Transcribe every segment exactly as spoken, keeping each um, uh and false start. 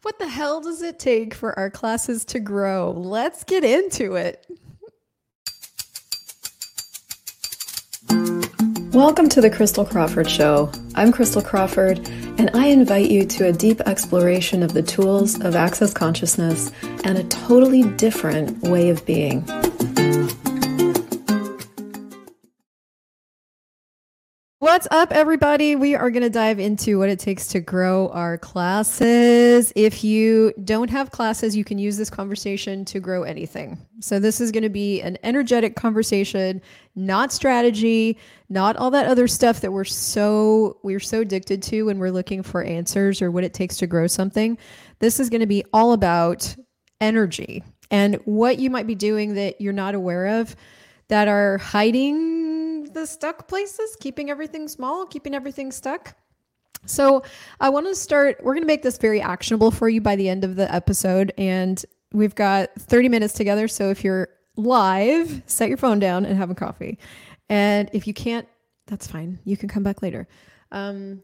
What the hell does it take for our classes to grow? Let's get into it. Welcome to the Crystal Crawford Show. I'm Crystal Crawford, and I invite you to a deep exploration of the tools of Access Consciousness and a totally different way of being. What's up, everybody? We are going to dive into what it takes to grow our classes. If you don't have classes, you can use this conversation to grow anything. So this is going to be an energetic conversation, not strategy, not all that other stuff that we're so we're so addicted to when we're looking for answers or what it takes to grow something. This is going to be all about energy and what you might be doing that you're not aware of that are hiding the stuck places, keeping everything small, keeping everything stuck. So I want to start, we're going to make this very actionable for you by the end of the episode. And we've got thirty minutes together. So if you're live, set your phone down and have a coffee. And if you can't, that's fine. You can come back later. Um,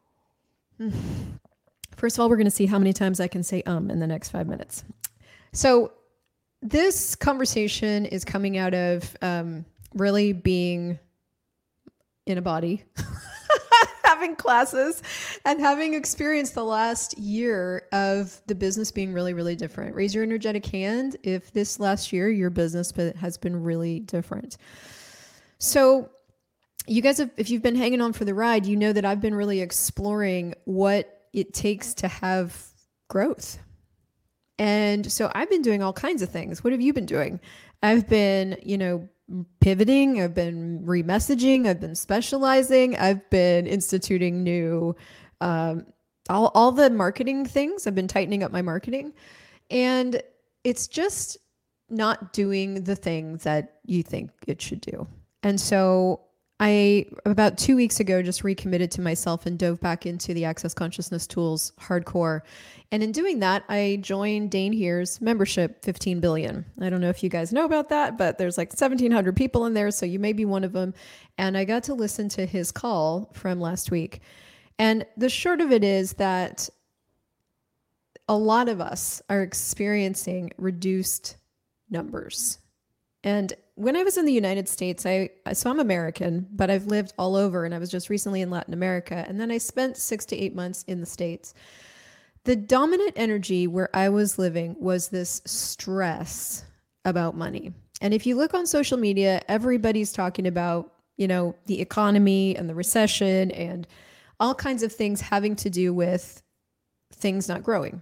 first of all, we're going to see how many times I can say um in the next five minutes. So this conversation is coming out of um, really being in a body, having classes, and having experienced the last year of the business being really, really different. Raise your energetic hand if this last year your business has been really different. So you guys, have, if you've been hanging on for the ride, you know that I've been really exploring what it takes to have growth. And so I've been doing all kinds of things. What have you been doing? I've been, you know, pivoting. I've been remessaging. I've been specializing. I've been instituting new, um, all, all the marketing things. I've been tightening up my marketing. And it's just not doing the thing that you think it should do. And so I, about two weeks ago, just recommitted to myself and dove back into the Access Consciousness tools hardcore. And in doing that, I joined Dane Heer's membership, fifteen billion. I don't know if you guys know about that, but there's like seventeen hundred people in there, so you may be one of them. And I got to listen to his call from last week. And the short of it is that a lot of us are experiencing reduced numbers. And when I was in the United States, I so I'm American, but I've lived all over, and I was just recently in Latin America. And then I spent six to eight months in the States. The dominant energy where I was living was this stress about money. And if you look on social media, everybody's talking about, you know, the economy and the recession and all kinds of things having to do with things not growing.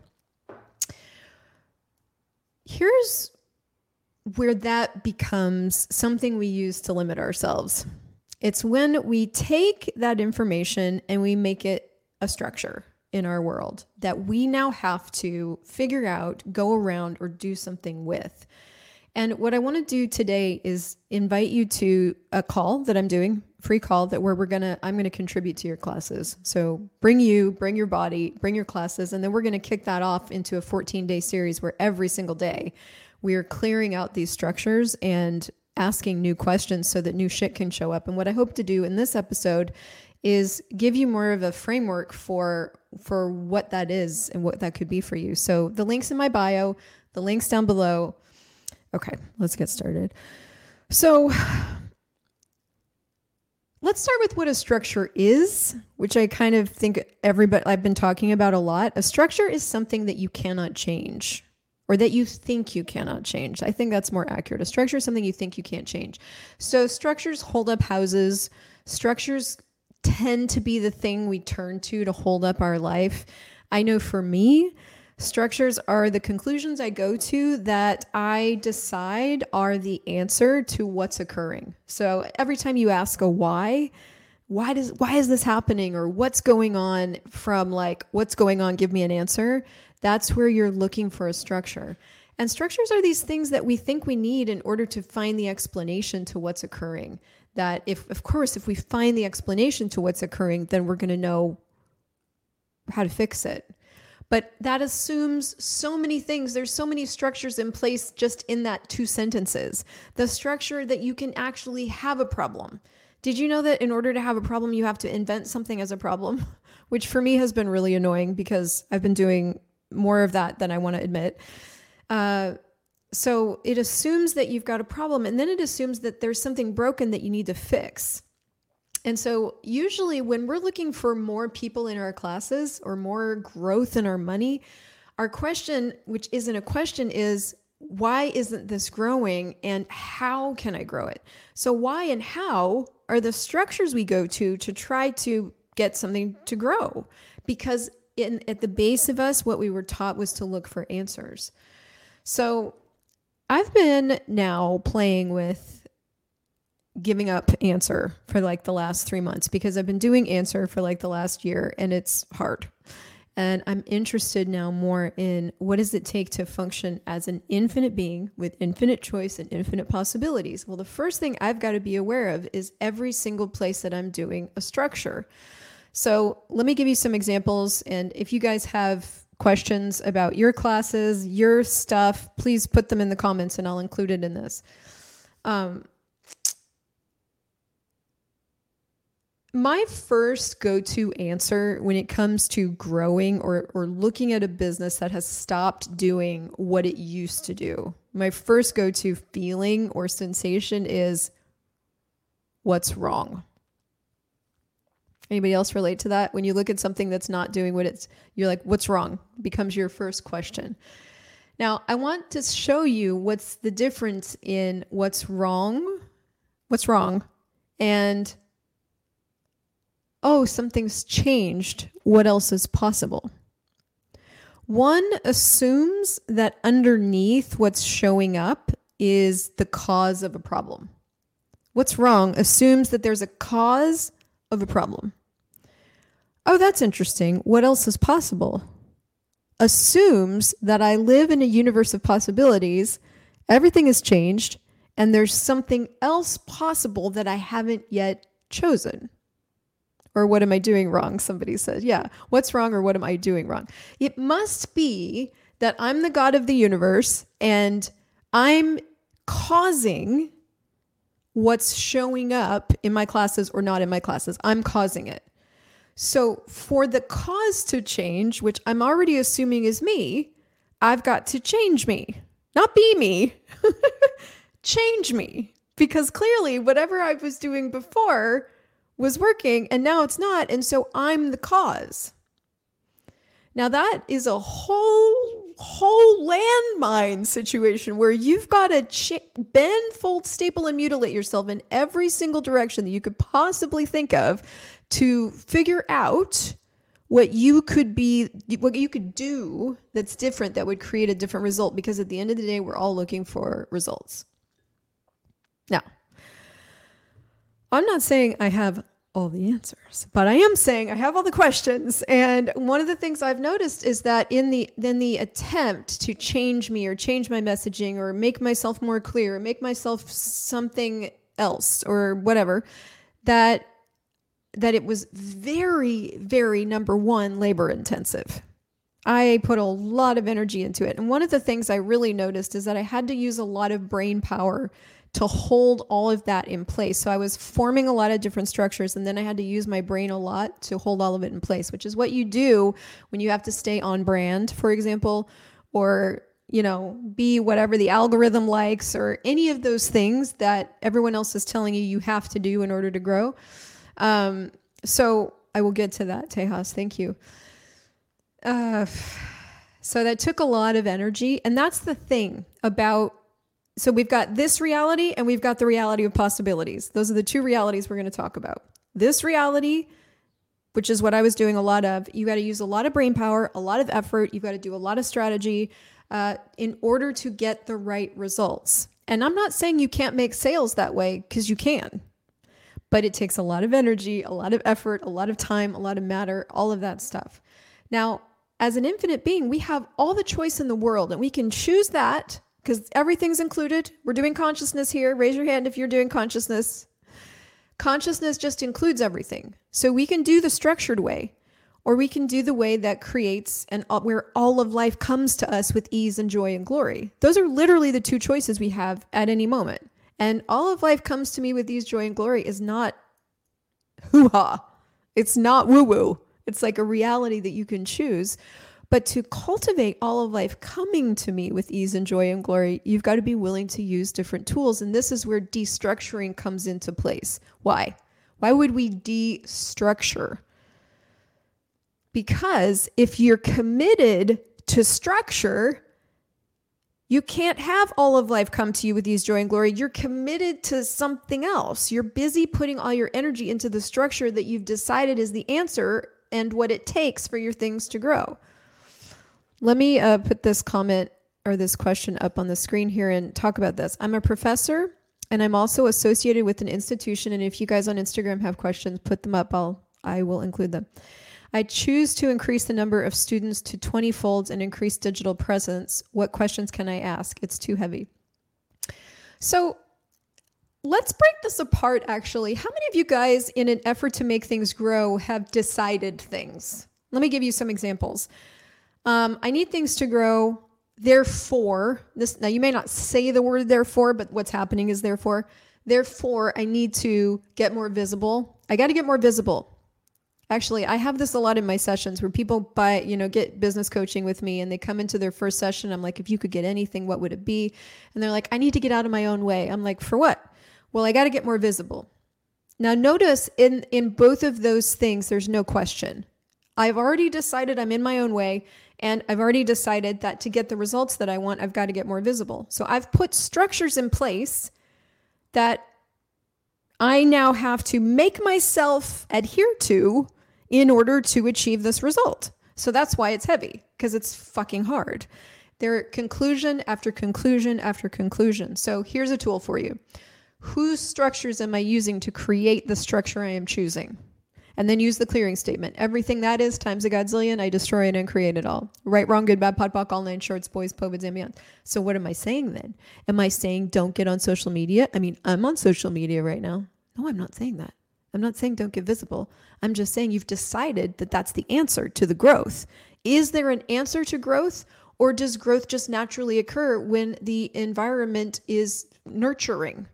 Here's where that becomes something we use to limit ourselves. It's when we take that information and we make it a structure in our world that we now have to figure out, go around, or do something with. And what I want to do today is invite you to a call that I'm doing, free call, that where we're gonna, I'm gonna contribute to your classes. So bring you, bring your body, bring your classes, and then we're gonna kick that off into a fourteen day series where every single day we are clearing out these structures and asking new questions so that new shit can show up. And what I hope to do in this episode is give you more of a framework for for what that is and what that could be for you. So the link's in my bio, the link's down below. Okay, let's get started. So let's start with what a structure is, which I kind of think everybody I've been talking about a lot. A structure is something that you cannot change, or that you think you cannot change. I think that's more accurate. A structure is something you think you can't change. So structures hold up houses. Structures tend to be the thing we turn to to hold up our life. I know for me, structures are the conclusions I go to that I decide are the answer to what's occurring. So every time you ask a why, why does why is this happening, or what's going on, from like what's going on, give me an answer. That's where you're looking for a structure. And structures are these things that we think we need in order to find the explanation to what's occurring. That if, of course, if we find the explanation to what's occurring, then we're going to know how to fix it. But that assumes so many things. There's so many structures in place just in that two sentences. The structure that you can actually have a problem. Did you know that in order to have a problem, you have to invent something as a problem? Which for me has been really annoying because I've been doing more of that than I want to admit. Uh, so it assumes that you've got a problem, and then it assumes that there's something broken that you need to fix. And so usually when we're looking for more people in our classes or more growth in our money, our question, which isn't a question, is why isn't this growing and how can I grow it? So why and how are the structures we go to to try to get something to grow? Because in, at the base of us, what we were taught was to look for answers. So I've been now playing with giving up Answer for like the last three months because I've been doing Answer for like the last year and it's hard. And I'm interested now more in what does it take to function as an infinite being with infinite choice and infinite possibilities? Well, the first thing I've got to be aware of is every single place that I'm doing a structure. So let me give you some examples. And if you guys have questions about your classes, your stuff, please put them in the comments and I'll include it in this. Um, My first go-to answer when it comes to growing or, or looking at a business that has stopped doing what it used to do, my first go-to feeling or sensation is, what's wrong? Anybody else relate to that? When you look at something that's not doing what it's, you're like, what's wrong? Becomes your first question. Now, I want to show you what's the difference in what's wrong, what's wrong, and oh, something's changed. What else is possible? One assumes that underneath what's showing up is the cause of a problem. What's wrong assumes that there's a cause of a problem. Oh, that's interesting. What else is possible? Assumes that I live in a universe of possibilities, everything has changed, and there's something else possible that I haven't yet chosen. Or what am I doing wrong? Somebody said, yeah, what's wrong or what am I doing wrong? It must be that I'm the God of the universe and I'm causing what's showing up in my classes or not in my classes. I'm causing it. So for the cause to change, which I'm already assuming is me, I've got to change me, not be me, change me. Because clearly whatever I was doing before was working and now it's not. And so I'm the cause. Now that is a whole, whole landmine situation where you've got to ch- bend, fold, staple, and mutilate yourself in every single direction that you could possibly think of to figure out what you could be, what you could do that's different that would create a different result. Because at the end of the day, we're all looking for results. Now, I'm not saying I have all the answers, but I am saying I have all the questions. And one of the things I've noticed is that in the then the attempt to change me or change my messaging or make myself more clear, or make myself something else or whatever, that that it was very, very, number one, labor intensive. I put a lot of energy into it. And one of the things I really noticed is that I had to use a lot of brain power to hold all of that in place. So I was forming a lot of different structures and then I had to use my brain a lot to hold all of it in place, which is what you do when you have to stay on brand, for example, or, you know, be whatever the algorithm likes or any of those things that everyone else is telling you you have to do in order to grow. Um, so I will get to that, Tejas. Thank you. Uh, so that took a lot of energy. And that's the thing about So we've got this reality and we've got the reality of possibilities. Those are the two realities we're going to talk about. This reality, which is what I was doing a lot of, you got to use a lot of brain power, a lot of effort. You've got to do a lot of strategy uh, in order to get the right results. And I'm not saying you can't make sales that way, because you can. But it takes a lot of energy, a lot of effort, a lot of time, a lot of matter, all of that stuff. Now, as an infinite being, we have all the choice in the world and we can choose that because everything's included. We're doing consciousness here. Raise your hand if you're doing consciousness. Consciousness just includes everything. So we can do the structured way, or we can do the way that creates and where all of life comes to us with ease and joy and glory. Those are literally the two choices we have at any moment. And all of life comes to me with ease, joy, and glory is not hoo-ha. It's not woo-woo. It's like a reality that you can choose. But to cultivate all of life coming to me with ease and joy and glory, you've got to be willing to use different tools. And this is where destructuring comes into place. Why? Why would we destructure? Because if you're committed to structure, you can't have all of life come to you with ease, joy, and glory. You're committed to something else. You're busy putting all your energy into the structure that you've decided is the answer and what it takes for your things to grow. Let me uh, put this comment or this question up on the screen here and talk about this. I'm a professor and I'm also associated with an institution. And if you guys on Instagram have questions, put them up. I'll, I will include them. I choose to increase the number of students to twenty folds and increase digital presence. What questions can I ask? It's too heavy. So let's break this apart, actually. How many of you guys, in an effort to make things grow, have decided things? Let me give you some examples. Um, I need things to grow, therefore, this, now you may not say the word therefore, but what's happening is therefore. Therefore, I need to get more visible. I got to get more visible. Actually, I have this a lot in my sessions where people buy, you know, get business coaching with me and they come into their first session. I'm like, if you could get anything, what would it be? And they're like, I need to get out of my own way. I'm like, for what? Well, I got to get more visible. Now, notice in, in both of those things, there's no question. I've already decided I'm in my own way, and I've already decided that to get the results that I want, I've got to get more visible. So I've put structures in place that I now have to make myself adhere to in order to achieve this result. So that's why it's heavy, because it's fucking hard. There are conclusion after conclusion after conclusion. So here's a tool for you. Whose structures am I using to create the structure I am choosing? And then use the clearing statement. Everything that is times a godzillion, I destroy it and create it all. Right, wrong, good, bad, pot, pock, all nine shorts, boys, povids, and beyond. So what am I saying then? Am I saying don't get on social media? I mean, I'm on social media right now. No, I'm not saying that. I'm not saying don't get visible. I'm just saying you've decided that that's the answer to the growth. Is there an answer to growth, or does growth just naturally occur when the environment is nurturing?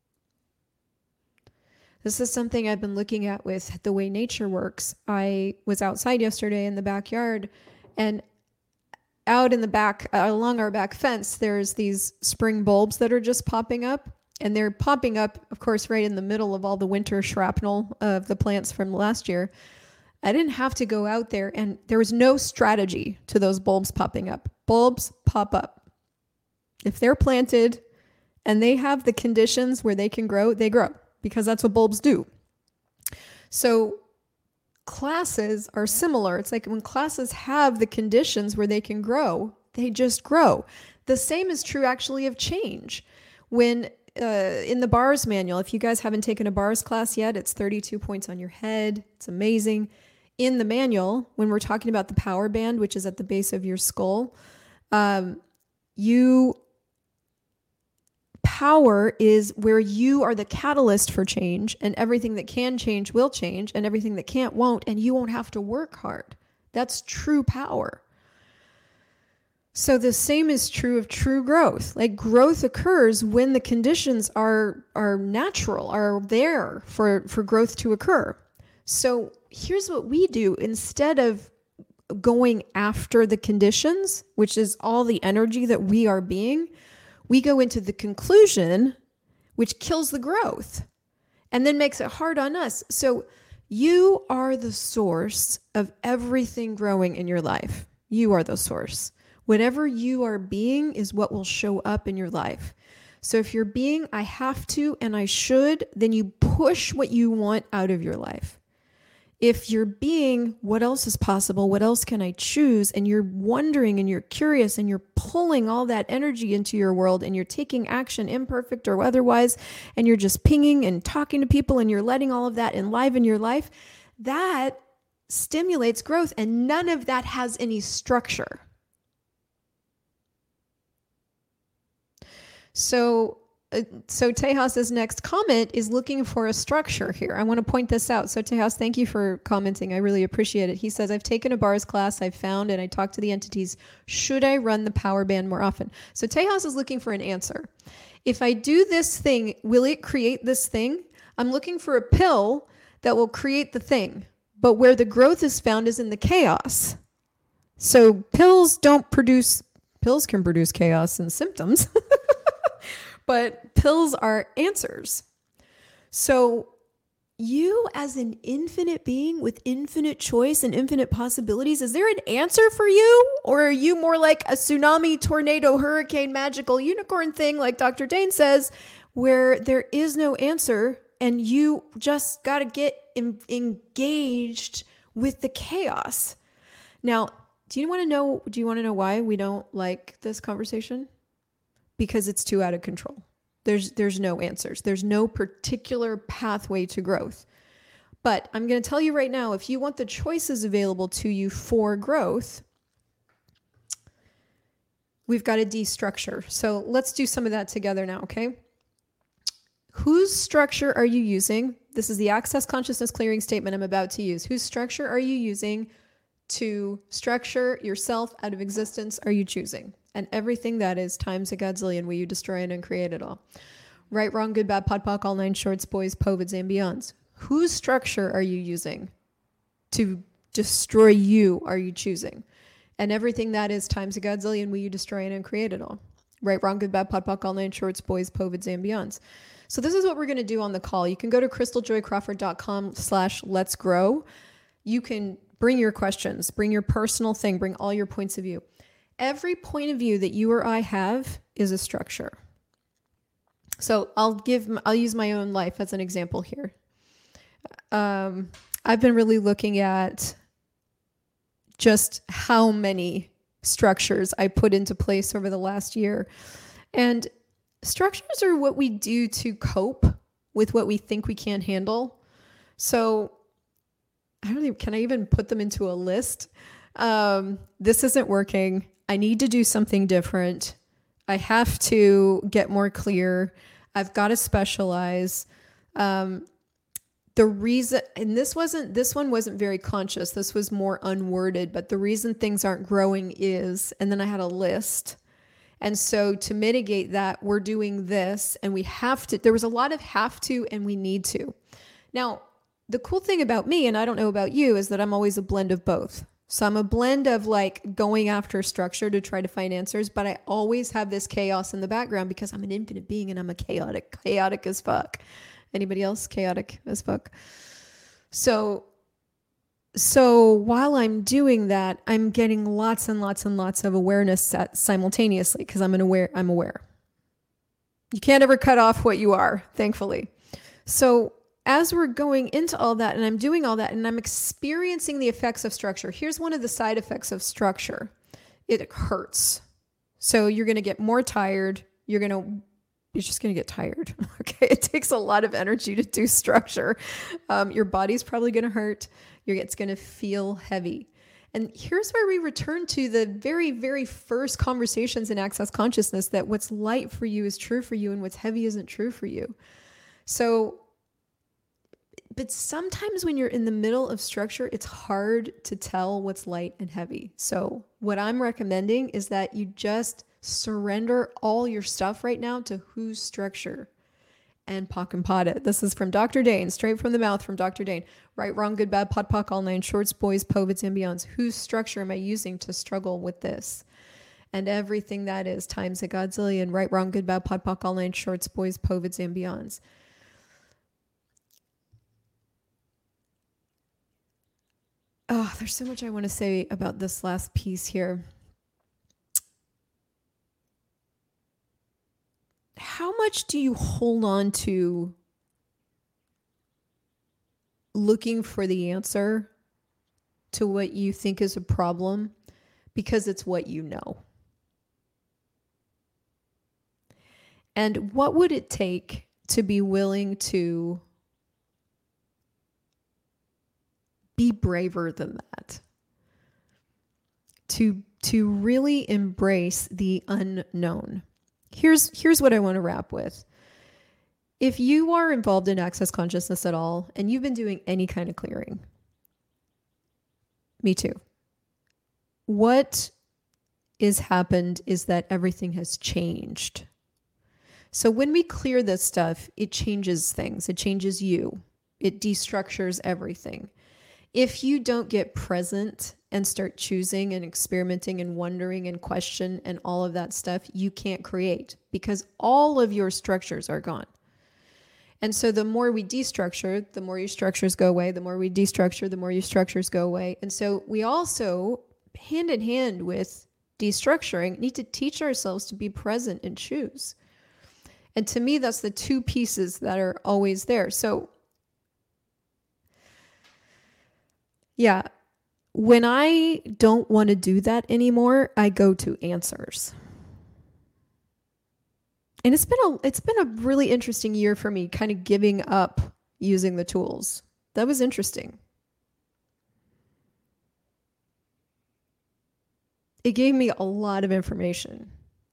This is something I've been looking at with the way nature works. I was outside yesterday in the backyard, and out in the back, uh, along our back fence, there's these spring bulbs that are just popping up. And they're popping up, of course, right in the middle of all the winter shrapnel of the plants from last year. I didn't have to go out there, and there was no strategy to those bulbs popping up. Bulbs pop up. If they're planted and they have the conditions where they can grow, they grow, because that's what bulbs do. So classes are similar. It's like when classes have the conditions where they can grow, they just grow. The same is true actually of change. When uh, in the bars manual, if you guys haven't taken a bars class yet, it's thirty-two points on your head. It's amazing. In the manual, when we're talking about the power band, which is at the base of your skull, um, you power is where you are the catalyst for change, and everything that can change will change, and everything that can't won't, and you won't have to work hard. That's true power. So the same is true of true growth. Like, growth occurs when the conditions are are natural, are there for, for growth to occur. So here's what we do. Instead of going after the conditions, which is all the energy that we are being, we go into the conclusion, which kills the growth and then makes it hard on us. So you are the source of everything growing in your life. You are the source. Whatever you are being is what will show up in your life. So if you're being, I have to and I should, then you push what you want out of your life. If you're being, what else is possible? What else can I choose? And you're wondering and you're curious and you're pulling all that energy into your world, and you're taking action, imperfect or otherwise, and you're just pinging and talking to people, and you're letting all of that enliven your life, that stimulates growth, and none of that has any structure. So, uh, so Tejas' next comment is looking for a structure here. I want to point this out. So Tejas, thank you for commenting. I really appreciate it. He says, I've taken a bars class, I've found, and I talked to the entities. Should I run the power band more often? So Tejas is looking for an answer. If I do this thing, will it create this thing? I'm looking for a pill that will create the thing. But where the growth is found is in the chaos. So pills don't produce, pills can produce chaos and symptoms, but pills are answers. So you as an infinite being with infinite choice and infinite possibilities, is there an answer for you? Or are you more like a tsunami, tornado, hurricane, magical unicorn thing like Doctor Dane says, where there is no answer and you just got to get in, engaged with the chaos? Now, do you want to know, do you want to know why we don't like this conversation? Because it's too out of control. There's there's no answers. There's no particular pathway to growth. But I'm going to tell you right now, if you want the choices available to you for growth, we've got to destructure. So let's do some of that together now, okay? Whose structure are you using? This is the Access Consciousness Clearing statement I'm about to use. Whose structure are you using to structure yourself out of existence are you choosing? And everything that is times a godzillion, will you destroy it and create it all? Right, wrong, good, bad, pod, poc, all nine shorts, boys, povids, and beyonds. Whose structure are you using to destroy you are you choosing? And everything that is times a godzillion, will you destroy it and create it all? Right, wrong, good, bad, pod, poc, all nine shorts, boys, povids, and beyonds. So this is what we're going to do on the call. You can go to crystaljoycrawford.com slash let's grow. You can bring your questions, bring your personal thing, bring all your points of view. Every point of view that you or I have is a structure. So I'll give, I'll use my own life as an example here. Um, I've been really looking at just how many structures I put into place over the last year. And structures are what we do to cope with what we think we can't handle. So I don't even, can I even put them into a list? Um, this isn't working. I need to do something different. I have to get more clear. I've got to specialize. Um, the reason, and this wasn't, this one wasn't very conscious. This was more unworded, but the reason things aren't growing is, and then I had a list. And so to mitigate that, we're doing this and we have to, there was a lot of have to, and we need to. Now, the cool thing about me, and I don't know about you, is that I'm always a blend of both. So I'm a blend of like going after structure to try to find answers, but I always have this chaos in the background because I'm an infinite being and I'm a chaotic, chaotic as fuck. Anybody else chaotic as fuck? So, so while I'm doing that, I'm getting lots and lots and lots of awareness simultaneously because I'm an aware, I'm aware. You can't ever cut off what you are, thankfully. So as we're going into all that and I'm doing all that and I'm experiencing the effects of structure, here's one of the side effects of structure. It hurts. So you're going to get more tired. You're going to, you're just going to get tired. Okay. It takes a lot of energy to do structure. Um, your body's probably going to hurt. You're, it's going to feel heavy. And here's where we return to the very, very first conversations in Access Consciousness, that what's light for you is true for you and what's heavy isn't true for you. So but sometimes when you're in the middle of structure, it's hard to tell what's light and heavy. So what I'm recommending is that you just surrender all your stuff right now to whose structure, and pock and pot it. This is from Doctor Dane, straight from the mouth from Doctor Dane. Right, wrong, good, bad, pod, poc, all nine shorts, boys, povids, and beyonds. Whose structure am I using to struggle with this? And everything that is times a godzillion. Right, wrong, good, bad, pod, poc, all nine shorts, boys, povids, and beyonds. Oh, there's so much I want to say about this last piece here. How much do you hold on to looking for the answer to what you think is a problem because it's what you know? And what would it take to be willing to be braver than that? To, to really embrace the unknown. Here's, here's what I want to wrap with. If you are involved in Access Consciousness at all, and you've been doing any kind of clearing, me too. What is happened is that everything has changed. So when we clear this stuff, it changes things. It changes you. It destructures everything. If you don't get present and start choosing and experimenting and wondering and question and all of that stuff, you can't create because all of your structures are gone. And so the more we destructure, the more your structures go away. The more we destructure, the more your structures go away. And so we also, hand in hand with destructuring, need to teach ourselves to be present and choose. And to me, that's the two pieces that are always there. So yeah, when I don't want to do that anymore, I go to answers. And it's been a it's been a really interesting year for me, kind of giving up using the tools. That was interesting. It gave me a lot of information.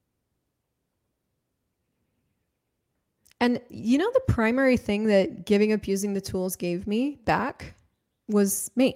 And you know, the primary thing that giving up using the tools gave me back was me.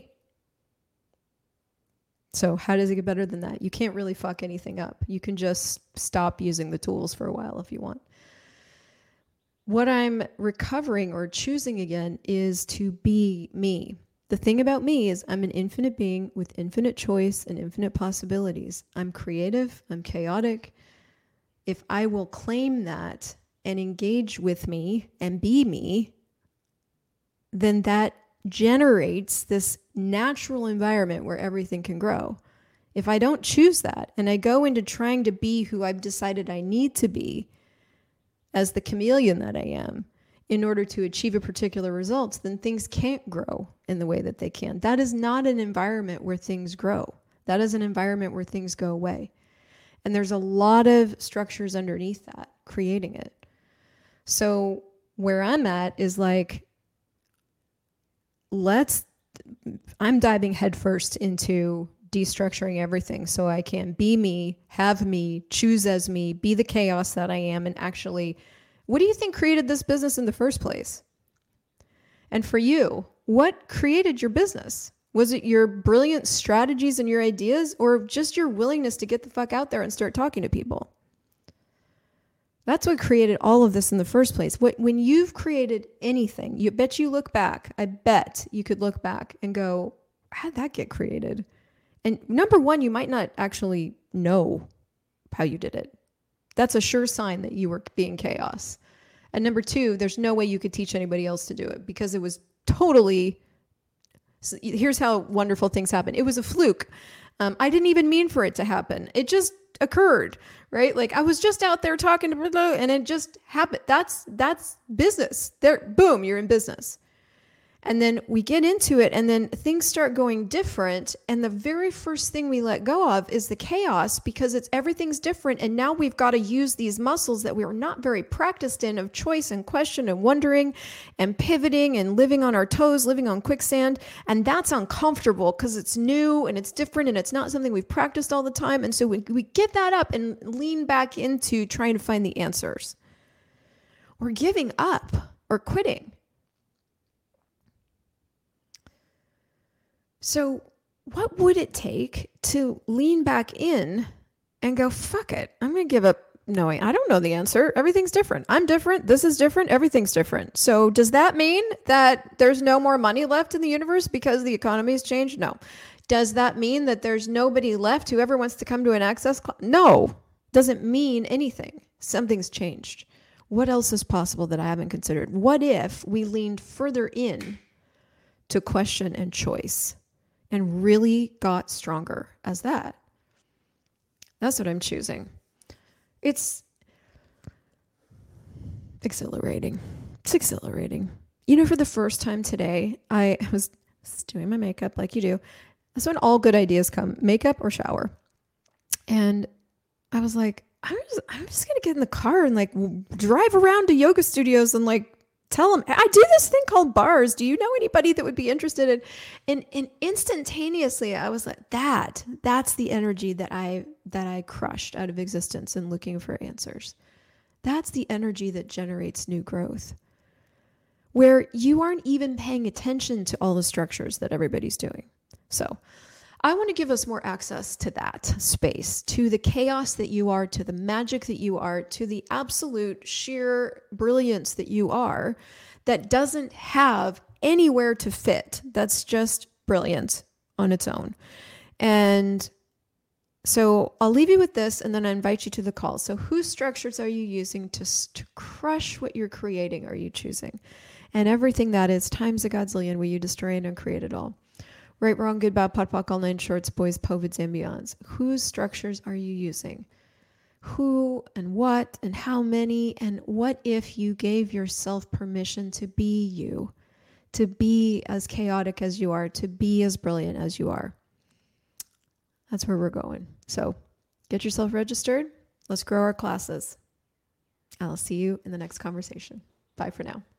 So how does it get better than that? You can't really fuck anything up. You can just stop using the tools for a while if you want. What I'm recovering or choosing again is to be me. The thing about me is I'm an infinite being with infinite choice and infinite possibilities. I'm creative. I'm chaotic. If I will claim that and engage with me and be me, then that generates this natural environment where everything can grow. If I don't choose that and I go into trying to be who I've decided I need to be as the chameleon that I am in order to achieve a particular result, then things can't grow in the way that they can. That is not an environment where things grow. That is an environment where things go away. And there's a lot of structures underneath that, creating it. So where I'm at is like, let's, I'm diving headfirst into destructuring everything so I can be me, have me, choose as me, be the chaos that I am, and actually, what do you think created this business in the first place? And for you, what created your business? Was it your brilliant strategies and your ideas, or just your willingness to get the fuck out there and start talking to people? That's what created all of this in the first place. What, when you've created anything, you bet you look back, I bet you could look back and go, how'd that get created? And number one, you might not actually know how you did it. That's a sure sign that you were being chaos. And number two, there's no way you could teach anybody else to do it because it was totally, so here's how wonderful things happen. It was a fluke. Um, I didn't even mean for it to happen. It just occurred, right? Like I was just out there talking to blah, and it just happened. That's, that's business. There, boom, you're in business. And then we get into it and then things start going different. And the very first thing we let go of is the chaos because it's everything's different. And now we've got to use these muscles that we were not very practiced in of choice and question and wondering and pivoting and living on our toes, living on quicksand. And that's uncomfortable because it's new and it's different and it's not something we've practiced all the time. And so we, we get that up and lean back into trying to find the answers. Or giving up or quitting. So what would it take to lean back in and go, fuck it, I'm going to give up knowing. I don't know the answer. Everything's different. I'm different. This is different. Everything's different. So does that mean that there's no more money left in the universe because the economy's changed? No. Does that mean that there's nobody left who ever wants to come to an access class? No. Doesn't mean anything. Something's changed. What else is possible that I haven't considered? What if we leaned further in to question and choice? And really got stronger as that. That's what I'm choosing. It's exhilarating. It's exhilarating. You know, for the first time today, I was doing my makeup like you do. That's when all good ideas come, makeup or shower. And I was like, I'm just, I'm just going to get in the car and like drive around to yoga studios and like tell them, I do this thing called bars. Do you know anybody that would be interested in? And, and instantaneously, I was like, that, that's the energy that I, that I crushed out of existence and looking for answers. That's the energy that generates new growth, where you aren't even paying attention to all the structures that everybody's doing. So I want to give us more access to that space, to the chaos that you are, to the magic that you are, to the absolute sheer brilliance that you are, that doesn't have anywhere to fit. That's just brilliant on its own. And so I'll leave you with this, and then I invite you to the call. So whose structures are you using to, to crush what you're creating? Are you choosing? And everything that is times a godzillion, will you destroy and uncreate it all? Right, wrong, good, bad, pot, pock, all nine shorts, boys, povids, and beyonds. Whose structures are you using? Who and what and how many? And what if you gave yourself permission to be you, to be as chaotic as you are, to be as brilliant as you are? That's where we're going. So get yourself registered. Let's grow our classes. I'll see you in the next conversation. Bye for now.